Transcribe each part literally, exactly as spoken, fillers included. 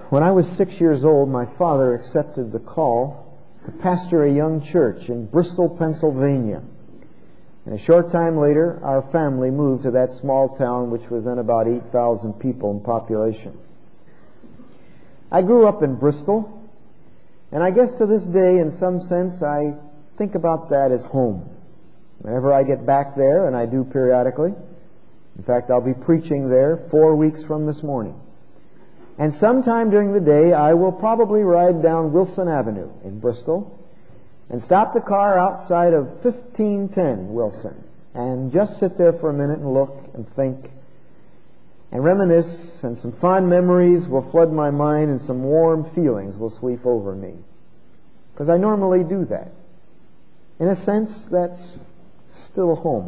When I was six years old, my father accepted the call to pastor a young church in Bristol, Pennsylvania. And a short time later, our family moved to that small town, which was then about eight thousand people in population. I grew up in Bristol, and I guess to this day, in some sense, I think about that as home. Whenever I get back there, and I do periodically, in fact, I'll be preaching there four weeks from this morning. And sometime during the day, I will probably ride down Wilson Avenue in Bristol and stop the car outside of fifteen ten Wilson and just sit there for a minute and look and think and reminisce, and some fond memories will flood my mind and some warm feelings will sweep over me. Because I normally do that. In a sense, that's still home.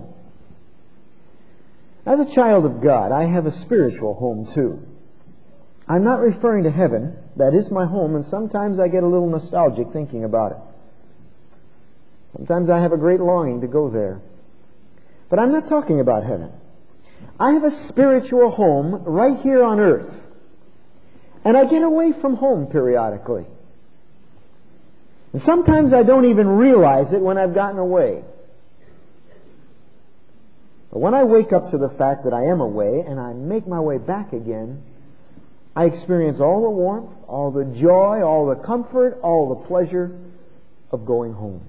As a child of God, I have a spiritual home too. I'm not referring to heaven. That is my home, and sometimes I get a little nostalgic thinking about it. Sometimes I have a great longing to go there. But I'm not talking about heaven. I have a spiritual home right here on earth. And I get away from home periodically. And sometimes I don't even realize it when I've gotten away. But when I wake up to the fact that I am away and I make my way back again, I experience all the warmth, all the joy, all the comfort, all the pleasure of going home.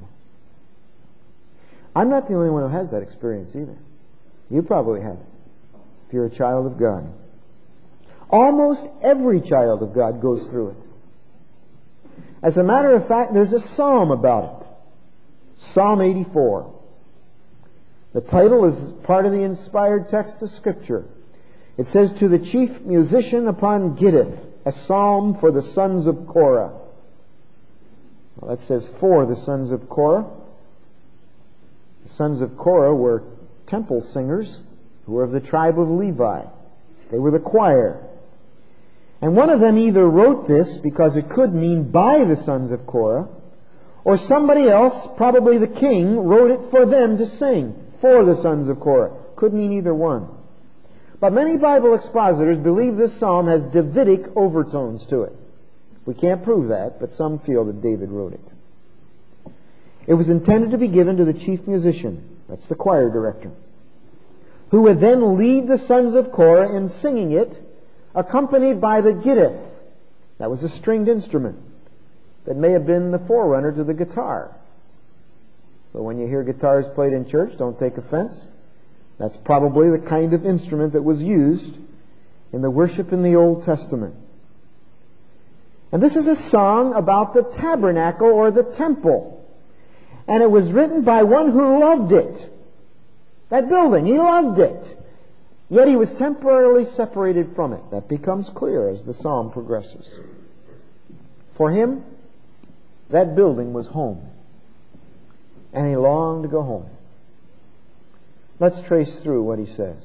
I'm not the only one who has that experience either. You probably have it, if you're a child of God. Almost every child of God goes through it. As a matter of fact, there's a psalm about it. Psalm eighty-four. The title is part of the inspired text of Scripture. It says, "To the chief musician upon Gittith, a psalm for the sons of Korah." Well, that says for the sons of Korah. The sons of Korah were temple singers who were of the tribe of Levi. They were the choir. And one of them either wrote this because it could mean by the sons of Korah, or somebody else, probably the king, wrote it for them to sing, for the sons of Korah. Could mean either one. But many Bible expositors believe this psalm has Davidic overtones to it. We can't prove that, but some feel that David wrote it. It was intended to be given to the chief musician, that's the choir director, who would then lead the sons of Korah in singing it, accompanied by the Gittith. That was a stringed instrument that may have been the forerunner to the guitar. So when you hear guitars played in church, don't take offense. That's probably the kind of instrument that was used in the worship in the Old Testament. And this is a song about the tabernacle or the temple. And it was written by one who loved it. That building, he loved it. Yet he was temporarily separated from it. That becomes clear as the psalm progresses. For him, that building was home. And he longed to go home. Let's trace through what he says.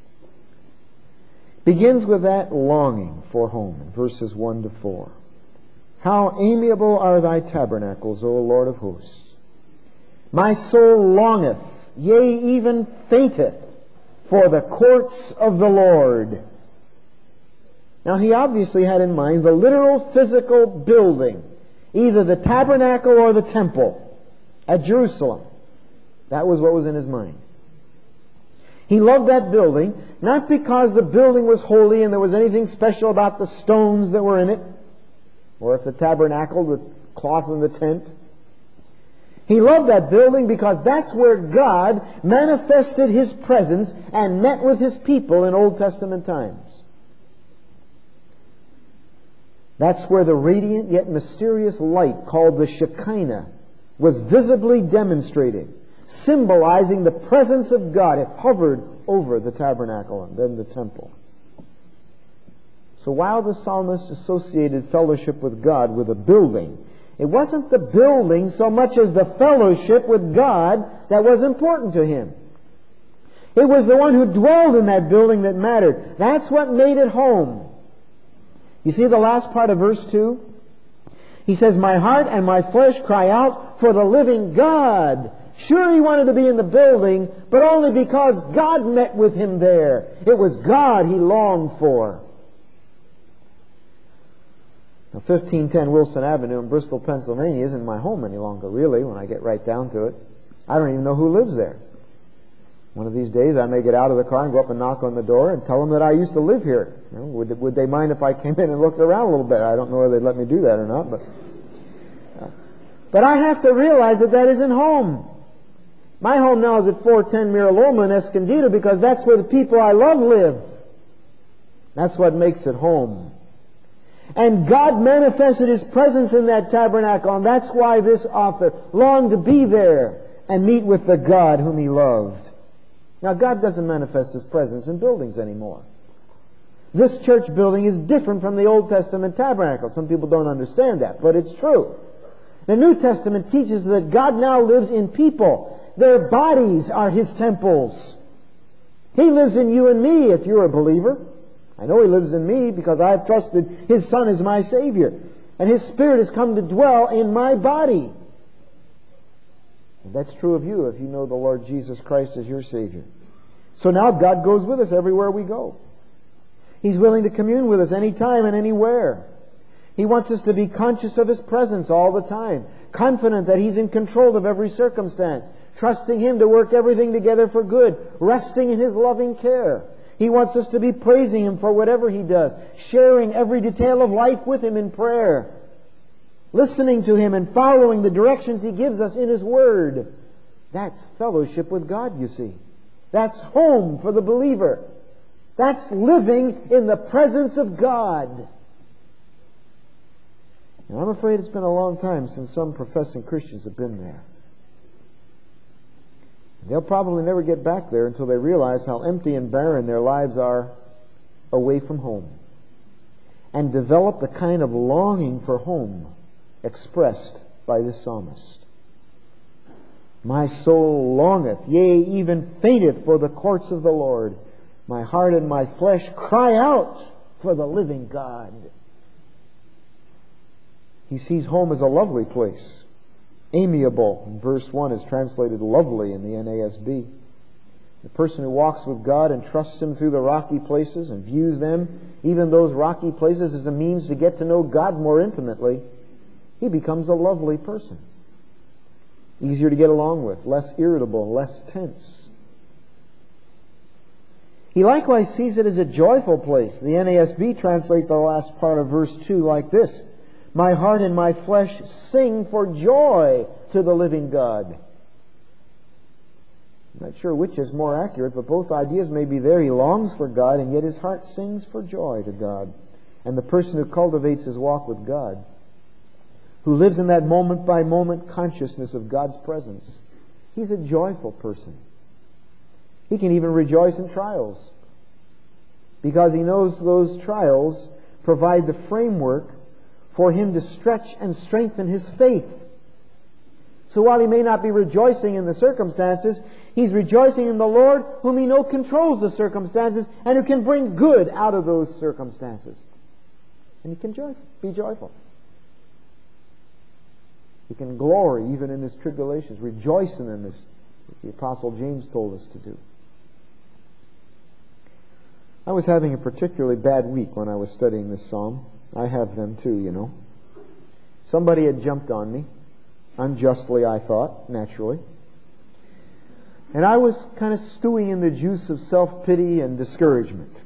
Begins with that longing for home in verses one to four. "How amiable are thy tabernacles, O Lord of hosts! My soul longeth, yea, even fainteth, for the courts of the Lord." Now he obviously had in mind the literal physical building, either the tabernacle or the temple at Jerusalem. That was what was in his mind. He loved that building, not because the building was holy and there was anything special about the stones that were in it, or if the tabernacle, the cloth in the tent. He loved that building because that's where God manifested His presence and met with His people in Old Testament times. That's where the radiant yet mysterious light called the Shekinah was visibly demonstrated, symbolizing the presence of God. It hovered over the tabernacle and then the temple. So while the psalmist associated fellowship with God with a building, it wasn't the building so much as the fellowship with God that was important to him. It was the one who dwelled in that building that mattered. That's what made it home. You see the last part of verse two? He says, "My heart and my flesh cry out for the living God." Sure, he wanted to be in the building, but only because God met with him there. It was God he longed for. Now, fifteen ten Wilson Avenue in Bristol, Pennsylvania isn't my home any longer, really, when I get right down to it. I don't even know who lives there. One of these days I may get out of the car and go up and knock on the door and tell them that I used to live here. You know, would, would they mind if I came in and looked around a little bit? I don't know whether they'd let me do that or not, but... Uh, but I have to realize that that isn't home. My home now is at four ten Mira Loma in Escondido because that's where the people I love live. That's what makes it home. And God manifested His presence in that tabernacle, and that's why this author longed to be there and meet with the God whom he loved. Now, God doesn't manifest His presence in buildings anymore. This church building is different from the Old Testament tabernacle. Some people don't understand that, but it's true. The New Testament teaches that God now lives in people. Their bodies are His temples. He lives in you and me if you're a believer. I know He lives in me because I've trusted His Son as my Savior. And His Spirit has come to dwell in my body. And that's true of you if you know the Lord Jesus Christ as your Savior. So now God goes with us everywhere we go. He's willing to commune with us anytime and anywhere. He wants us to be conscious of His presence all the time, confident that He's in control of every circumstance, trusting Him to work everything together for good, resting in His loving care. He wants us to be praising Him for whatever He does, sharing every detail of life with Him in prayer, listening to Him and following the directions He gives us in His Word. That's fellowship with God, you see. That's home for the believer. That's living in the presence of God. And I'm afraid it's been a long time since some professing Christians have been there. They'll probably never get back there until they realize how empty and barren their lives are away from home, and develop the kind of longing for home expressed by this psalmist. My soul longeth, yea, even fainteth for the courts of the Lord. My heart and my flesh cry out for the living God. He sees home as a lovely place. Amiable, in verse one, is translated lovely in the N A S B. The person who walks with God and trusts Him through the rocky places and views them, even those rocky places, as a means to get to know God more intimately, he becomes a lovely person. Easier to get along with, less irritable, less tense. He likewise sees it as a joyful place. The N A S B translates the last part of verse two like this: my heart and my flesh sing for joy to the living God. I'm not sure which is more accurate, but both ideas may be there. He longs for God, and yet his heart sings for joy to God. And the person who cultivates his walk with God, who lives in that moment-by-moment consciousness of God's presence, he's a joyful person. He can even rejoice in trials, because he knows those trials provide the framework for him to stretch and strengthen his faith. So while he may not be rejoicing in the circumstances, he's rejoicing in the Lord, whom he knows controls the circumstances and who can bring good out of those circumstances. And he can joy, be joyful. He can glory even in his tribulations, rejoicing in this, as the Apostle James told us to do. I was having a particularly bad week when I was studying this psalm. I have them too, you know. Somebody had jumped on me, unjustly I thought, naturally. And I was kind of stewing in the juice of self-pity and discouragement.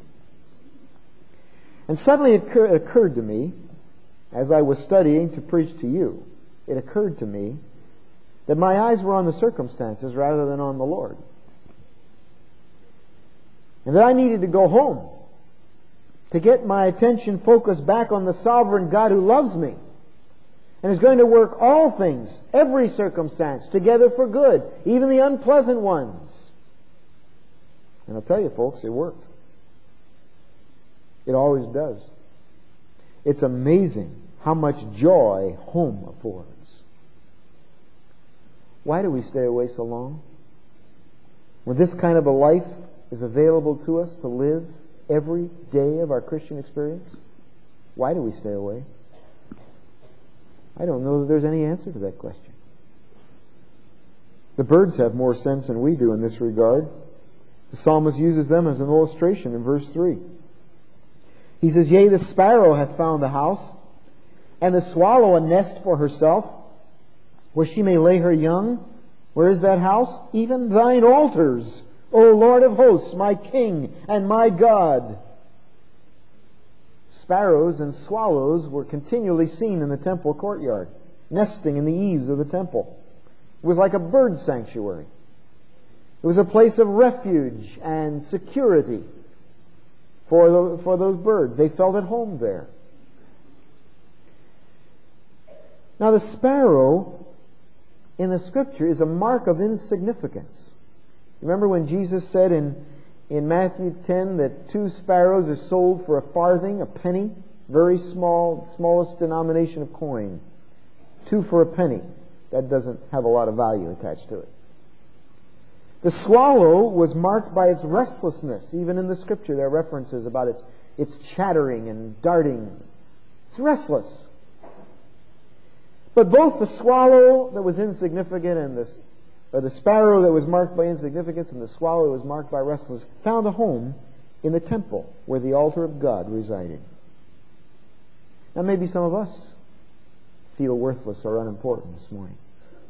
And suddenly it occur- occurred to me, as I was studying to preach to you, it occurred to me that my eyes were on the circumstances rather than on the Lord. And that I needed to go home to get my attention focused back on the sovereign God who loves me and is going to work all things, every circumstance, together for good, even the unpleasant ones. And I'll tell you, folks, it worked. It always does. It's amazing how much joy home affords. Why do we stay away so long? When this kind of a life is available to us to live every day of our Christian experience, why do we stay away? I don't know that there's any answer to that question. The birds have more sense than we do in this regard. The psalmist uses them as an illustration in verse three. He says, yea, the sparrow hath found the house, And the swallow a nest for herself, where she may lay her young. Where is that house? Even thine altars, O Lord of hosts, my King and my God. Sparrows and swallows were continually seen in the temple courtyard, nesting in the eaves of the temple. It was like a bird sanctuary. It was a place of refuge and security for, the, for those birds. They felt at home there. Now the sparrow in the Scripture is a mark of insignificance. Remember when Jesus said in, in Matthew ten that two sparrows are sold for a farthing, a penny? Very small, smallest denomination of coin. Two for a penny. That doesn't have a lot of value attached to it. The swallow was marked by its restlessness. Even in the Scripture there are references about its, its chattering and darting. It's restless. But both the swallow that was insignificant and the, or the sparrow that was marked by insignificance and the swallow that was marked by restlessness found a home in the temple where the altar of God resided. Now maybe some of us feel worthless or unimportant this morning.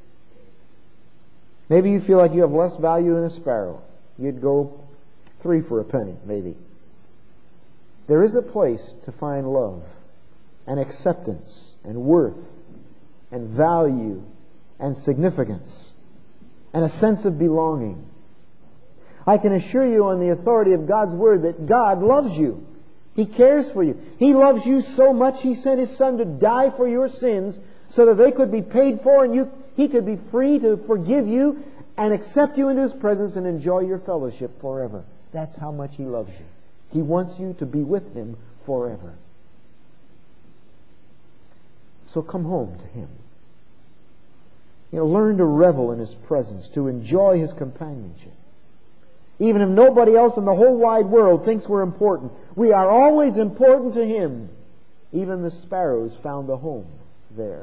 Maybe you feel like you have less value than a sparrow. You'd go three for a penny, maybe. There is a place to find love and acceptance and worth and value and significance and a sense of belonging. I can assure you on the authority of God's Word that God loves you. He cares for you. He loves you so much He sent His Son to die for your sins so that they could be paid for and you, He could be free to forgive you and accept you into His presence and enjoy your fellowship forever. That's how much He loves you. He wants you to be with Him forever. So come home to Him. You know, learn to revel in His presence, to enjoy His companionship. Even if nobody else in the whole wide world thinks we're important, we are always important to Him. Even the sparrows found a home there.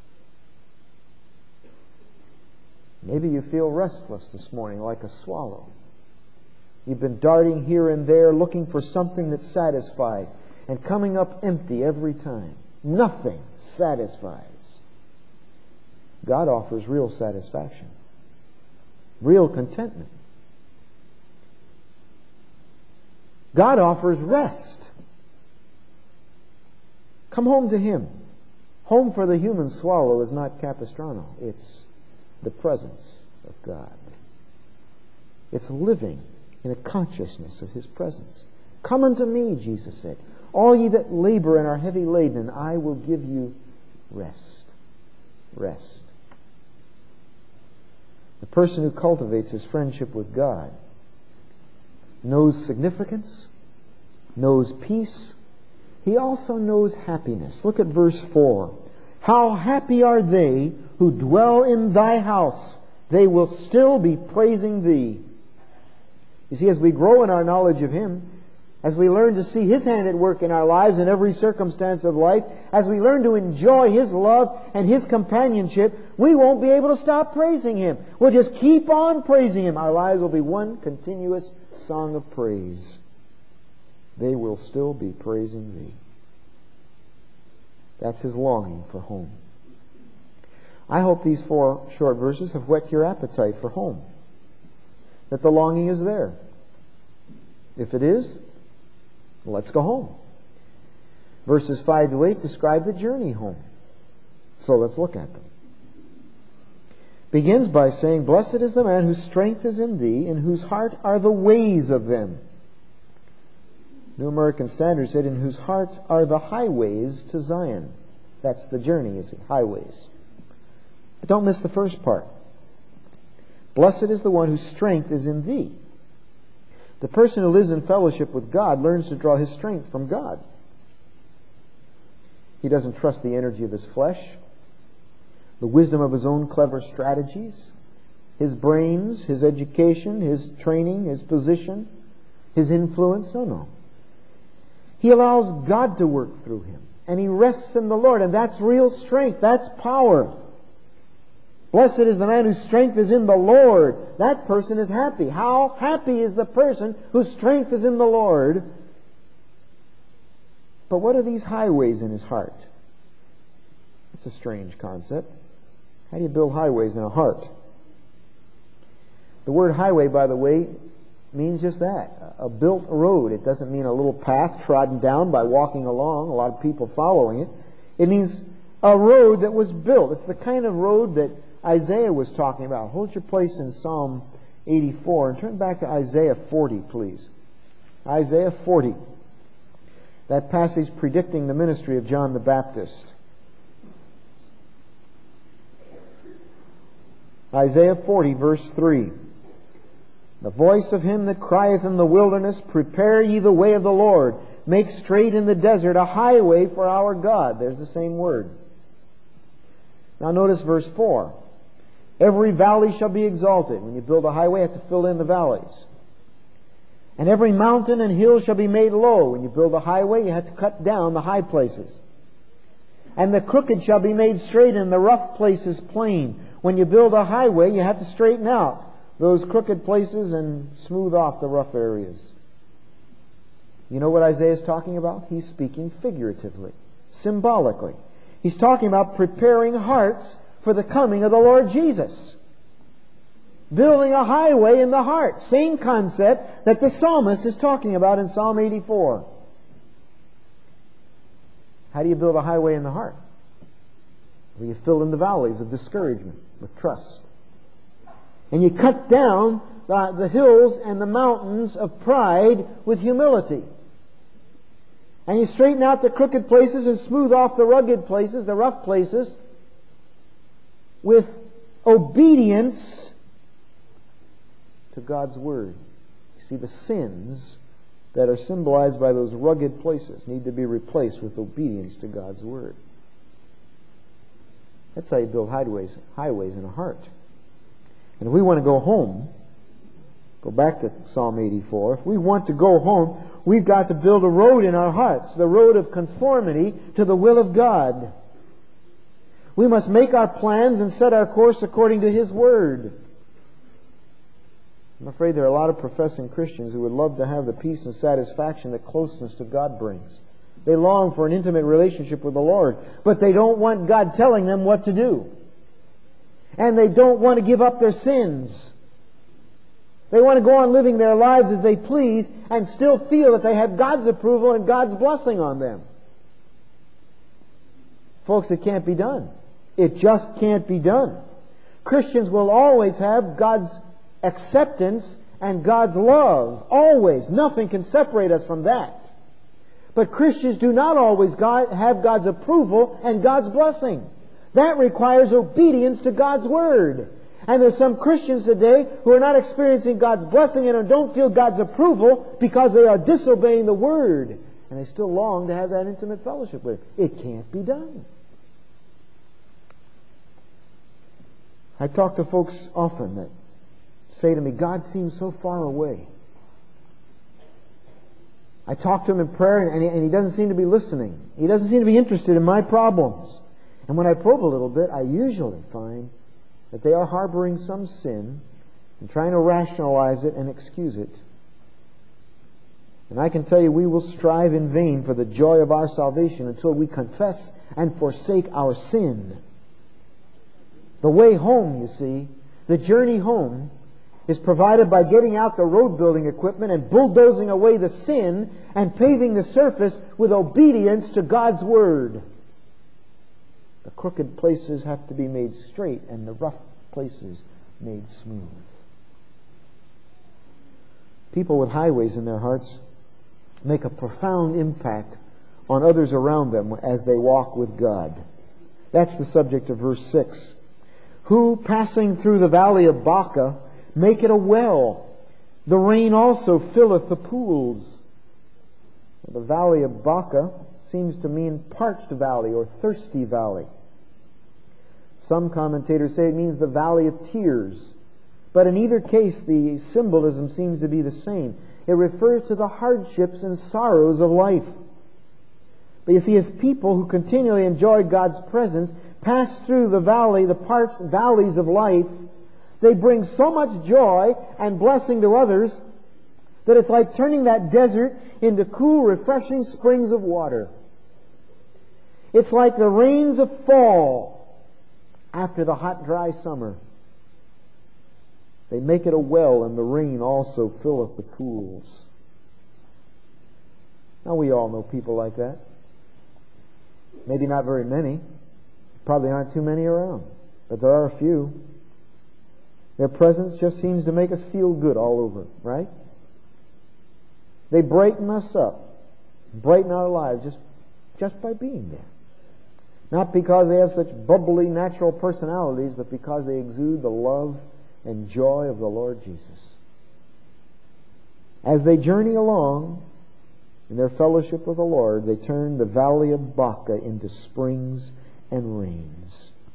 Maybe you feel restless this morning like a swallow. You've been darting here and there looking for something that satisfies and coming up empty every time. Nothing satisfies. God offers real satisfaction, real contentment. God offers rest. Come home to Him. Home for the human swallow is not Capistrano. It's the presence of God. It's living in a consciousness of His presence. Come unto me, Jesus said, all ye that labor and are heavy laden, and I will give you rest. Rest. The person who cultivates his friendship with God knows significance, knows peace. He also knows happiness. Look at verse four. How happy are they who dwell in thy house. They will still be praising thee. You see, as we grow in our knowledge of Him, as we learn to see His hand at work in our lives in every circumstance of life, as we learn to enjoy His love and His companionship, we won't be able to stop praising Him. We'll just keep on praising Him. Our lives will be one continuous song of praise. They will still be praising Thee. That's His longing for home. I hope these four short verses have whet your appetite for home. That the longing is there. If it is, let's go home. Verses five to eight describe the journey home. So let's look at them. Begins by saying, Blessed is the man whose strength is in thee, in whose heart are the ways of them. New American Standard said, in whose heart are the highways to Zion. That's the journey, you see, highways. But don't miss the first part. Blessed is the one whose strength is in thee. The person who lives in fellowship with God learns to draw his strength from God. He doesn't trust the energy of his flesh, the wisdom of his own clever strategies, his brains, his education, his training, his position, his influence. No, no. He allows God to work through him, and he rests in the Lord, and that's real strength. That's power. Blessed is the man whose strength is in the Lord. That person is happy. How happy is the person whose strength is in the Lord? But what are these highways in his heart? It's a strange concept. How do you build highways in a heart? The word highway, by the way, means just that, a built road. It doesn't mean a little path trodden down by walking along, a lot of people following it. It means a road that was built. It's the kind of road that Isaiah was talking about. Hold your place in Psalm eighty-four and turn back to Isaiah forty, please. Isaiah forty. That passage predicting the ministry of John the Baptist. Isaiah forty, verse three. The voice of him that crieth in the wilderness, prepare ye the way of the Lord. Make straight in the desert a highway for our God. There's the same word. Now notice verse four. Every valley shall be exalted. When you build a highway, you have to fill in the valleys. And every mountain and hill shall be made low. When you build a highway, you have to cut down the high places. And the crooked shall be made straight, and the rough places plain. When you build a highway, you have to straighten out those crooked places and smooth off the rough areas. You know what Isaiah is talking about? He's speaking figuratively, symbolically. He's talking about preparing hearts for the coming of the Lord Jesus. Building a highway in the heart. Same concept that the psalmist is talking about in Psalm eighty-four. How do you build a highway in the heart? Well, you fill in the valleys of discouragement with trust. And you cut down the, the hills and the mountains of pride with humility. And you straighten out the crooked places and smooth off the rugged places, the rough places, with obedience to God's Word. You see, the sins that are symbolized by those rugged places need to be replaced with obedience to God's Word. That's how you build highways, highways in a heart. And if we want to go home, go back to Psalm eighty-four, if we want to go home, we've got to build a road in our hearts, the road of conformity to the will of God. We must make our plans and set our course according to His Word. I'm afraid there are a lot of professing Christians who would love to have the peace and satisfaction that closeness to God brings. They long for an intimate relationship with the Lord, but they don't want God telling them what to do. And they don't want to give up their sins. They want to go on living their lives as they please and still feel that they have God's approval and God's blessing on them. Folks, it can't be done. It just can't be done. Christians will always have God's acceptance and God's love. Always. Nothing can separate us from that. But Christians do not always God, have God's approval and God's blessing. That requires obedience to God's Word. And there's some Christians today who are not experiencing God's blessing and don't feel God's approval because they are disobeying the Word. And they still long to have that intimate fellowship with Him. It can't be done. I talk to folks often that say to me, God seems so far away. I talk to him in prayer and he, and he doesn't seem to be listening. He doesn't seem to be interested in my problems. And when I probe a little bit, I usually find that they are harboring some sin and trying to rationalize it and excuse it. And I can tell you, we will strive in vain for the joy of our salvation until we confess and forsake our sin. The way home, you see, the journey home, is provided by getting out the road building equipment and bulldozing away the sin and paving the surface with obedience to God's Word. The crooked places have to be made straight and the rough places made smooth. People with highways in their hearts make a profound impact on others around them as they walk with God. That's the subject of verse six. Who, passing through the valley of Baca, make it a well. The rain also filleth the pools. The valley of Baca seems to mean parched valley or thirsty valley. Some commentators say it means the valley of tears. But in either case, the symbolism seems to be the same. It refers to the hardships and sorrows of life. But you see, as people who continually enjoy God's presence pass through the valley, the parched valleys of life, they bring so much joy and blessing to others that it's like turning that desert into cool, refreshing springs of water. It's like the rains of fall after the hot, dry summer. They make it a well, and the rain also filleth the pools. Now, we all know people like that. Maybe not very many. Probably aren't too many around. But there are a few. Their presence just seems to make us feel good all over, right? They brighten us up, brighten our lives just, just by being there. Not because they have such bubbly, natural personalities, but because they exude the love and joy of the Lord Jesus. As they journey along in their fellowship with the Lord, they turn the valley of Baca into springs and rains.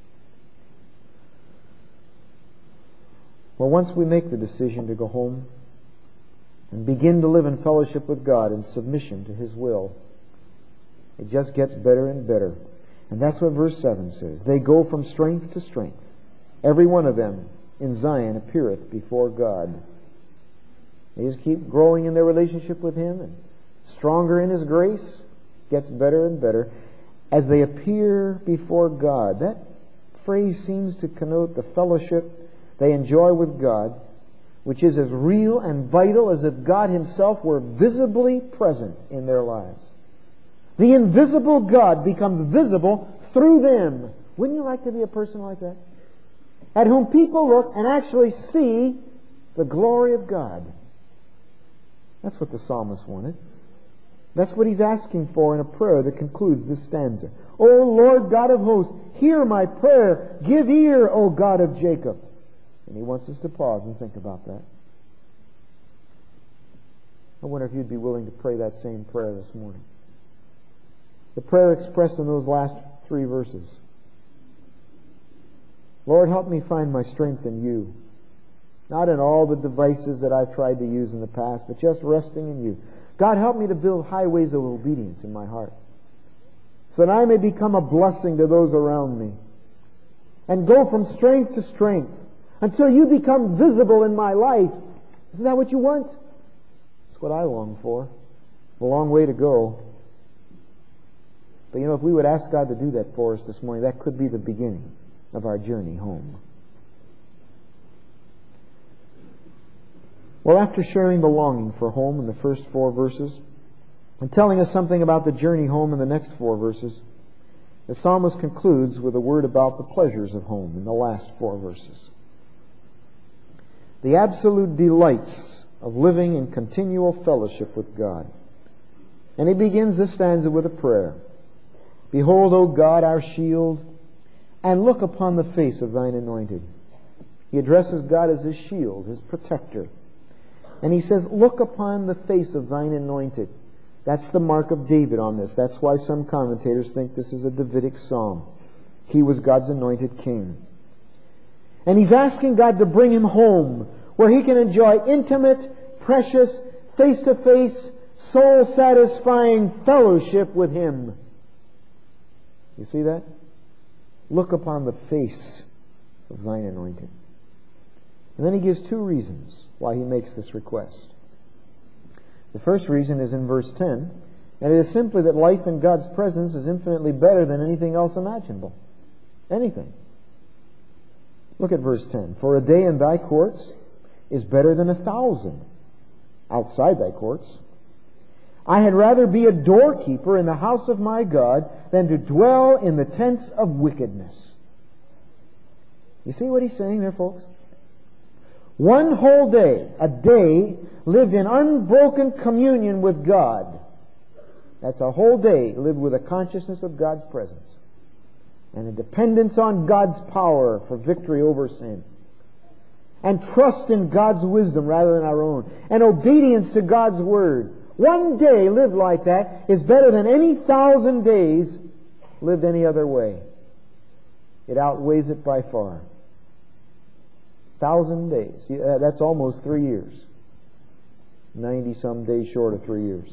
Well, once we make the decision to go home and begin to live in fellowship with God in submission to His will, it just gets better and better. And that's what verse seven says. They go from strength to strength. Every one of them in Zion appeareth before God. They just keep growing in their relationship with Him, and stronger in His grace, gets better and better as they appear before God. That phrase seems to connote the fellowship they enjoy with God, which is as real and vital as if God Himself were visibly present in their lives. The invisible God becomes visible through them. Wouldn't you like to be a person like that? At whom people look and actually see the glory of God. That's what the psalmist wanted. That's what he's asking for in a prayer that concludes this stanza. O Lord God of hosts, hear my prayer. Give ear, O God of Jacob. And he wants us to pause and think about that. I wonder if you'd be willing to pray that same prayer this morning. The prayer expressed in those last three verses. Lord, help me find my strength in You. Not in all the devices that I've tried to use in the past, but just resting in You. God, help me to build highways of obedience in my heart, so that I may become a blessing to those around me, and go from strength to strength until You become visible in my life. Isn't that what You want? That's what I long for. It's a long way to go. But you know, if we would ask God to do that for us this morning, that could be the beginning of our journey home. Well, after sharing the longing for home in the first four verses, and telling us something about the journey home in the next four verses, the psalmist concludes with a word about the pleasures of home in the last four verses. The absolute delights of living in continual fellowship with God. And he begins this stanza with a prayer. Behold, O God, our shield, and look upon the face of Thine anointed. He addresses God as His shield, His protector. And he says, look upon the face of Thine anointed. That's the mark of David on this. That's why some commentators think this is a Davidic psalm. He was God's anointed king. And he's asking God to bring him home, where he can enjoy intimate, precious, face-to-face, soul-satisfying fellowship with Him. You see that? Look upon the face of Thine anointed. And then he gives two reasons why he makes this request. The first reason is in verse ten, and it is simply that life in God's presence is infinitely better than anything else imaginable. Anything. Look at verse ten. For a day in Thy courts is better than a thousand outside Thy courts. I had rather be a doorkeeper in the house of my God than to dwell in the tents of wickedness. You see what he's saying there, folks? One whole day, a day lived in unbroken communion with God. That's a whole day lived with a consciousness of God's presence and a dependence on God's power for victory over sin, and trust in God's wisdom rather than our own, and obedience to God's Word. One day lived like that is better than any thousand days lived any other way. It outweighs it by far. Thousand days. That's almost three years. Ninety-some days short of three years.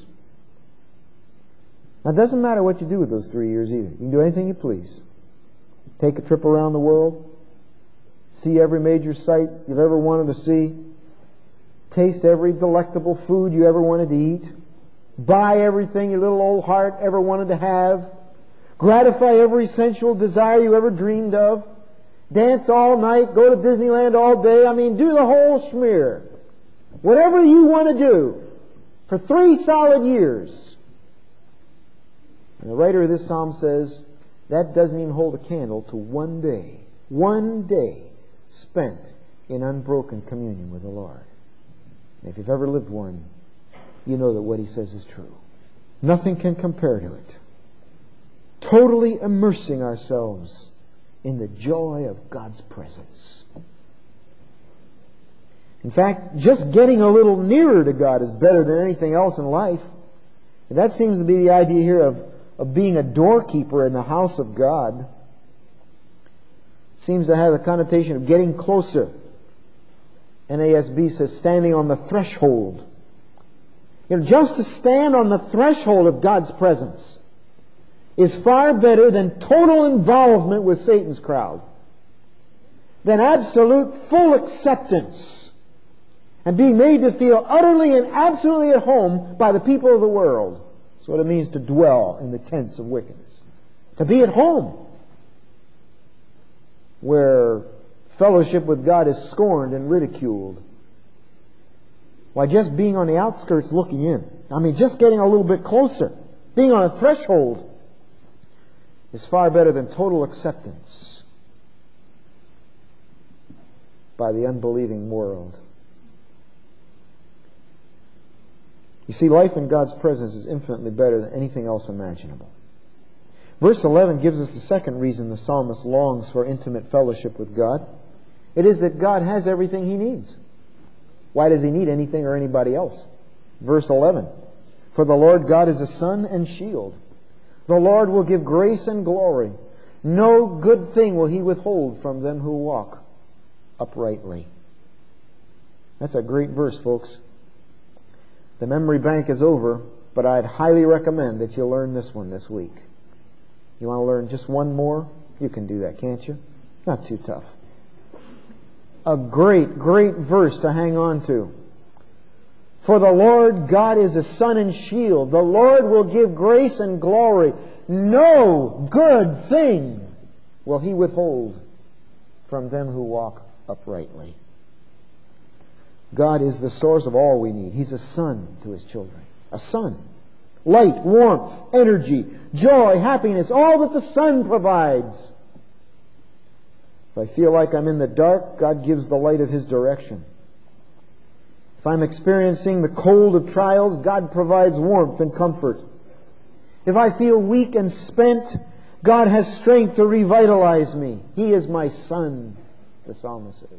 Now, it doesn't matter what you do with those three years either. You can do anything you please. Take a trip around the world. See every major site you've ever wanted to see. Taste every delectable food you ever wanted to eat. Buy everything your little old heart ever wanted to have. gratify every sensual desire you ever dreamed of, dance all night, go to Disneyland all day. I mean, do the whole schmear. Whatever you want to do for three solid years. And the writer of this psalm says that doesn't even hold a candle to one day. One day spent in unbroken communion with the Lord. And if you've ever lived one, you know that what he says is true. Nothing can compare to it. Totally immersing ourselves in the joy of God's presence. In fact, just getting a little nearer to God is better than anything else in life. And that seems to be the idea here of, of being a doorkeeper in the house of God. It seems to have the connotation of getting closer. N A S B says standing on the threshold. You know, just to stand on the threshold of God's presence is far better than total involvement with Satan's crowd, than absolute full acceptance and being made to feel utterly and absolutely at home by the people of the world. That's what it means to dwell in the tents of wickedness. To be at home, where fellowship with God is scorned and ridiculed. Why, just being on the outskirts looking in, I mean, just getting a little bit closer, being on a threshold, is far better than total acceptance by the unbelieving world. You see, life in God's presence is infinitely better than anything else imaginable. Verse eleven gives us the second reason the psalmist longs for intimate fellowship with God. It is that God has everything he needs. Why does he need anything or anybody else? Verse eleven, for the Lord God is a sun and shield. The Lord will give grace and glory. No good thing will he withhold from them who walk uprightly. That's a great verse, folks. The memory bank is over, but I'd highly recommend that you learn this one this week. You want to learn just one more? You can do that, can't you? Not too tough. A great, great verse to hang on to. For the Lord God is a sun and shield. The Lord will give grace and glory. No good thing will he withhold from them who walk uprightly. God is the source of all we need. He's a sun to his children. A sun. Light, warmth, energy, joy, happiness, all that the sun provides. If I feel like I'm in the dark, God gives the light of his direction. If I'm experiencing the cold of trials, God provides warmth and comfort. If I feel weak and spent, God has strength to revitalize me. He is my sun, the psalmist says.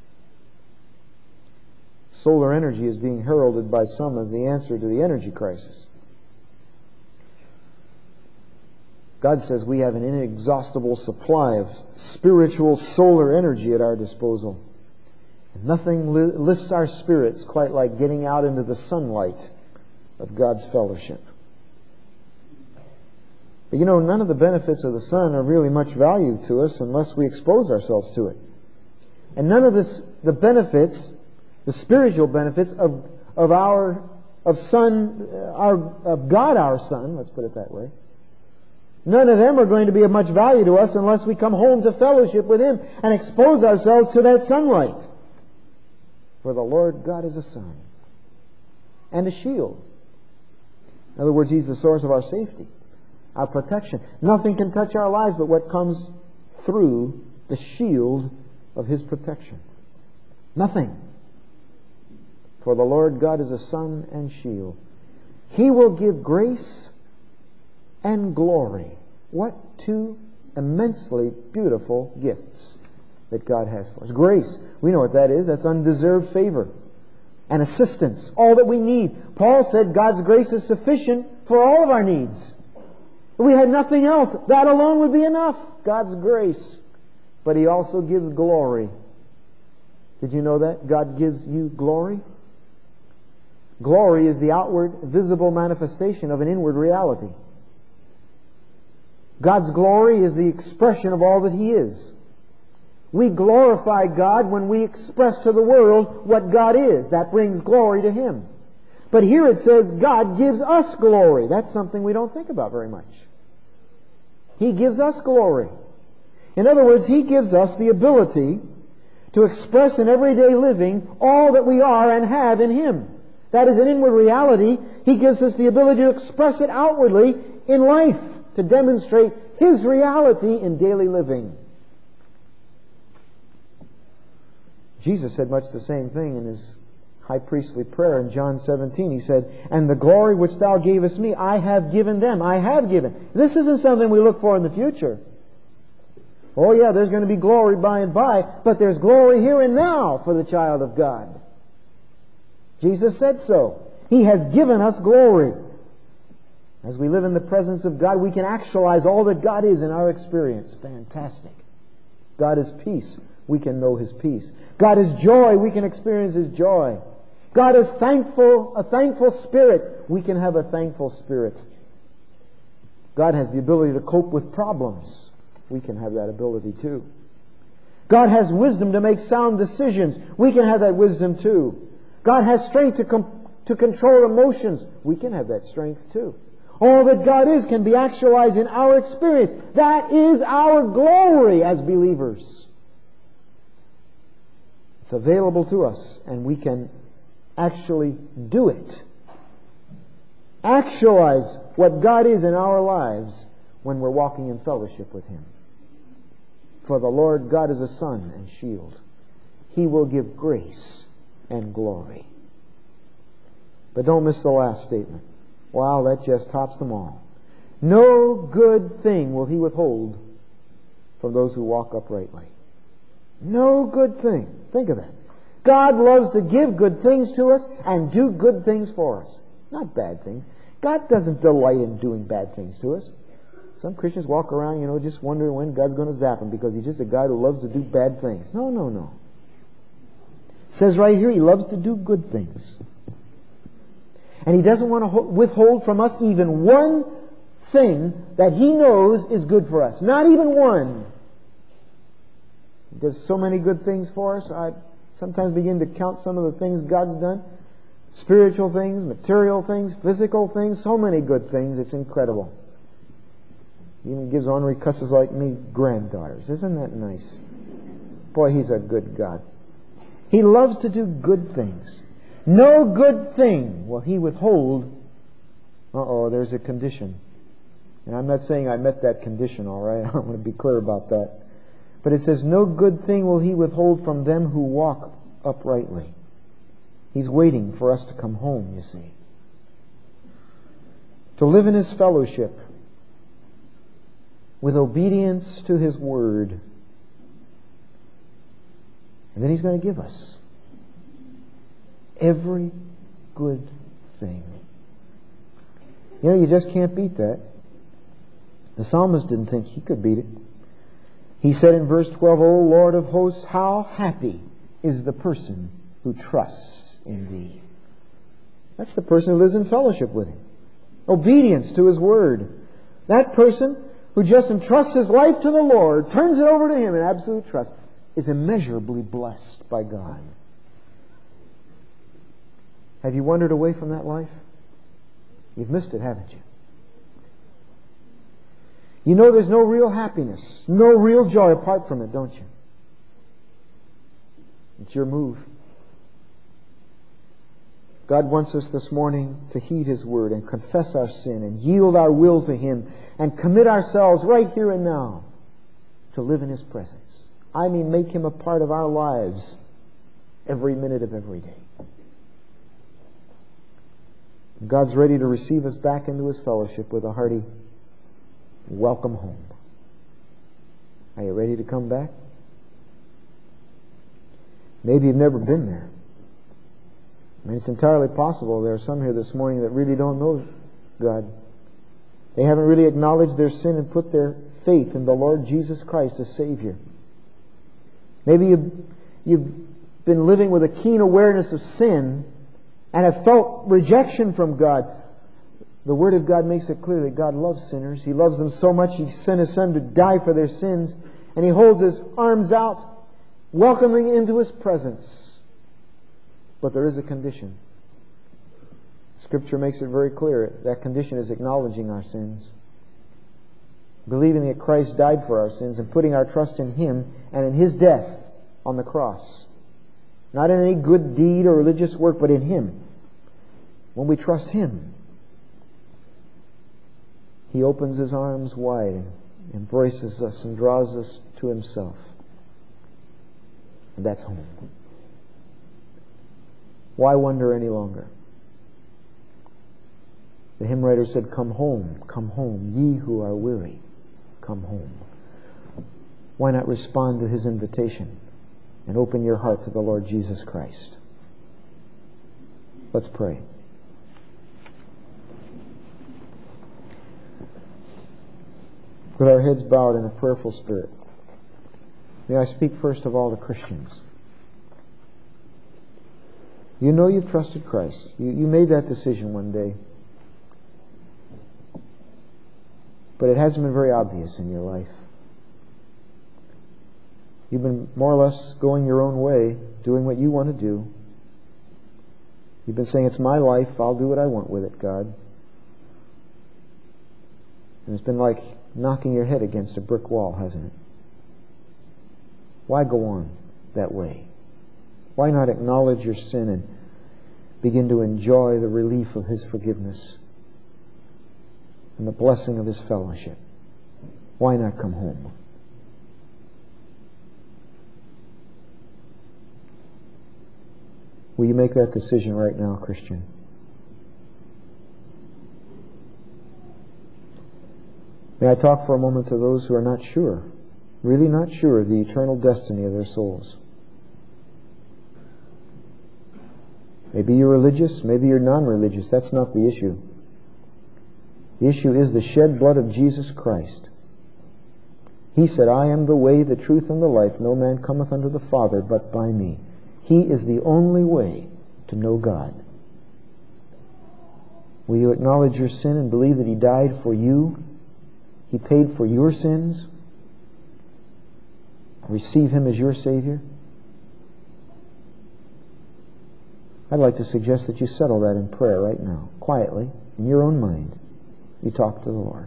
Solar energy is being heralded by some as the answer to the energy crisis. God says we have an inexhaustible supply of spiritual solar energy at our disposal. And nothing li- lifts our spirits quite like getting out into the sunlight of God's fellowship. But you know, none of the benefits of the sun are really much value to us unless we expose ourselves to it. And none of this, the benefits, the spiritual benefits of of our of sun, our of God, our Son, let's put it that way. None of them are going to be of much value to us unless we come home to fellowship with him and expose ourselves to that sunlight. For the Lord God is a sun and a shield. In other words, he's the source of our safety, our protection. Nothing can touch our lives but what comes through the shield of his protection. Nothing. For the Lord God is a sun and shield. He will give grace and glory. What two immensely beautiful gifts that God has for us. Grace, we know what that is. That's undeserved favor and assistance. All that we need. Paul said God's grace is sufficient for all of our needs. If we had nothing else, that alone would be enough. God's grace. But he also gives glory. Did you know that? God gives you glory. Glory is the outward, visible manifestation of an inward reality. God's glory is the expression of all that he is. We glorify God when we express to the world what God is. That brings glory to him. But here it says God gives us glory. That's something we don't think about very much. He gives us glory. In other words, He gives us the ability to express in everyday living all that we are and have in Him. That is an inward reality. He gives us the ability to express it outwardly in life, to demonstrate His reality in daily living. Jesus said much the same thing in His high priestly prayer in John seventeen. He said, "And the glory which Thou gavest me, I have given them." I have given. This isn't something we look for in the future. Oh yeah, there's going to be glory by and by, but there's glory here and now for the child of God. Jesus said so. He has given us glory. As we live in the presence of God, we can actualize all that God is in our experience. Fantastic. God is peace. We can know His peace. God is joy. We can experience His joy. God is thankful, a thankful spirit. We can have a thankful spirit. God has the ability to cope with problems. We can have that ability too. God has wisdom to make sound decisions. We can have that wisdom too. God has strength to, com- to control emotions. We can have that strength too. All that God is can be actualized in our experience. That is our glory as believers. It's available to us, and we can actually do it. Actualize what God is in our lives when we're walking in fellowship with Him. For the Lord God is a sun and shield. He will give grace and glory. But don't miss the last statement. Wow, that just tops them all. No good thing will He withhold from those who walk uprightly. No good thing. Think of that. God loves to give good things to us and do good things for us. Not bad things. God doesn't delight in doing bad things to us. Some Christians walk around, you know, just wondering when God's going to zap them because He's just a guy who loves to do bad things. No, no, no. It says right here He loves to do good things. And He doesn't want to withhold from us even one thing that He knows is good for us. Not even one. He does so many good things for us. I sometimes begin to count some of the things God's done. Spiritual things, material things, physical things, so many good things. It's incredible. He even gives ornery cusses like me granddaughters. Isn't that nice? Boy, He's a good God. He loves to do good things. No good thing will He withhold. Uh-oh, there's a condition. And I'm not saying I met that condition, all right? I want to be clear about that. But it says, no good thing will He withhold from them who walk uprightly. He's waiting for us to come home, you see. To live in His fellowship with obedience to His Word. And then He's going to give us every good thing. You know, you just can't beat that. The psalmist didn't think he could beat it. He said in verse twelve, O Lord of hosts, how happy is the person who trusts in Thee. That's the person who lives in fellowship with Him. Obedience to His Word. That person who just entrusts his life to the Lord, turns it over to Him in absolute trust, is immeasurably blessed by God. Have you wandered away from that life? You've missed it, haven't you? You know there's no real happiness, no real joy apart from it, don't you? It's your move. God wants us this morning to heed His Word and confess our sin and yield our will to Him and commit ourselves right here and now to live in His presence. I mean, make Him a part of our lives every minute of every day. God's ready to receive us back into His fellowship with a hearty welcome home. Are you ready to come back? Maybe you've never been there. I mean, it's entirely possible there are some here this morning that really don't know God. They haven't really acknowledged their sin and put their faith in the Lord Jesus Christ as Savior. Maybe you've, you've been living with a keen awareness of sin and have felt rejection from God. The Word of God makes it clear that God loves sinners. He loves them so much He sent His Son to die for their sins. And He holds His arms out, welcoming into His presence. But there is a condition. Scripture makes it very clear. That condition is acknowledging our sins. believing that Christ died for our sins and putting our trust in Him and in His death on the cross. Not in any good deed or religious work, but in Him. When we trust Him, He opens His arms wide and embraces us and draws us to Himself. And that's home. Why wonder any longer? The hymn writer said, "Come home, come home, ye who are weary, come home." Why not respond to His invitation and open your heart to the Lord Jesus Christ? Let's pray. With our heads bowed in a prayerful spirit, may I speak first of all to Christians. You know you've trusted Christ. You, you made that decision one day. But it hasn't been very obvious in your life. You've been more or less going your own way, doing what you want to do. You've been saying, "It's my life, I'll do what I want with it, God." And it's been like knocking your head against a brick wall, hasn't it? Why go on that way? Why not acknowledge your sin and begin to enjoy the relief of His forgiveness and the blessing of His fellowship? Why not come home? Will you make that decision right now, Christian? May I talk for a moment to those who are not sure, really not sure of the eternal destiny of their souls. Maybe you're religious, maybe you're non-religious. That's not the issue. The issue is the shed blood of Jesus Christ. He said, "I am the way, the truth, and the life. No man cometh unto the Father but by me." He is the only way to know God. Will you acknowledge your sin and believe that He died for you? He paid for your sins? Receive Him as your Savior? I'd like to suggest that you settle that in prayer right now, quietly, in your own mind. You talk to the Lord.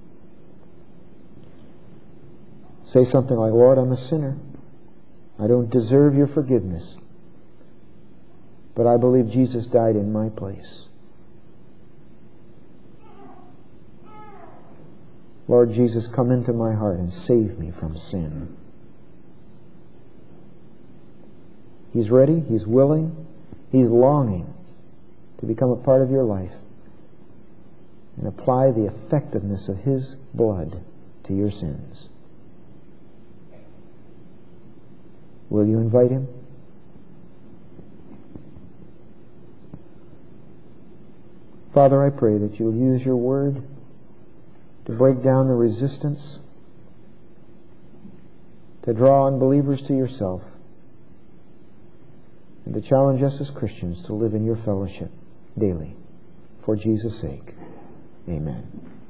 Say something like, "Lord, I'm a sinner. I don't deserve your forgiveness. But I believe Jesus died in my place. Lord Jesus, come into my heart and save me from sin." He's ready. He's willing. He's longing to become a part of your life and apply the effectiveness of His blood to your sins. Will you invite Him? Father, I pray that you'll use your word to break down the resistance, to draw unbelievers to yourself, and to challenge us as Christians to live in your fellowship daily. For Jesus' sake, amen.